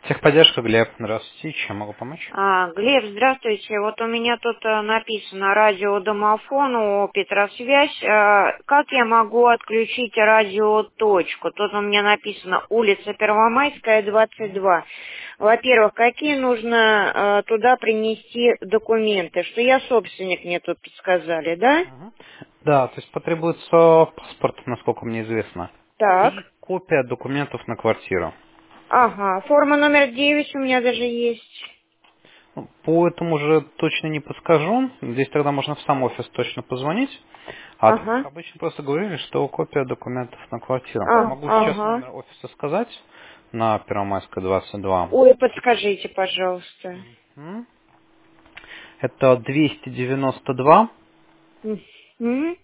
Техподдержка, Глеб. Здравствуйте. Чем могу помочь? Глеб, здравствуйте. Вот у меня тут написано радиодомофон у Петросвязь. Как я могу отключить радиоточку? Тут у меня написано улица Первомайская, 22. Во-первых, какие нужно туда принести документы? Что я собственник, мне тут подсказали, да? Мгм. Да, то есть потребуется паспорт, насколько мне известно, Так. и копия документов на квартиру. Ага, форма номер 9 у меня даже есть. Ну, по этому же точно не подскажу. Здесь тогда можно в сам офис точно позвонить. А так Ага. обычно просто говорили, что копия документов на квартиру. Могу сейчас Ага. номер офиса сказать на Первомайская, 22. Ой, подскажите, пожалуйста. М? Это 292 Мгм.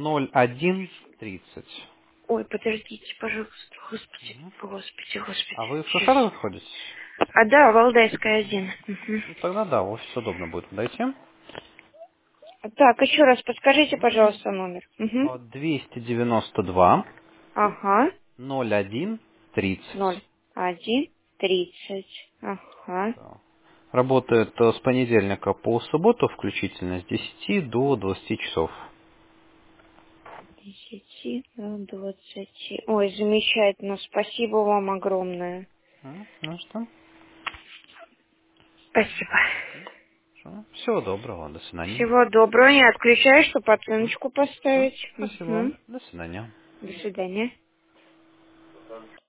0130. Ой, подождите, пожалуйста. Господи, господи, А господи. вы в Шушарах Сейчас. находитесь? Да, Валдайская 1. Мгм. Ну, тогда да, в офис удобно будет подойти. Так, еще раз подскажите, пожалуйста, номер. Мгм. 292 Ага. 0130. 0130. Ага. Да. Работает с понедельника по субботу включительно с 10 до 20 часов. 10 до 20. Ой, замечательно. Спасибо вам огромное. Ну что? Спасибо. Всего доброго, до свидания. Всего доброго. Не отключай, чтобы оценочку Все, поставить. спасибо вам. Мгм. До свидания. До свидания.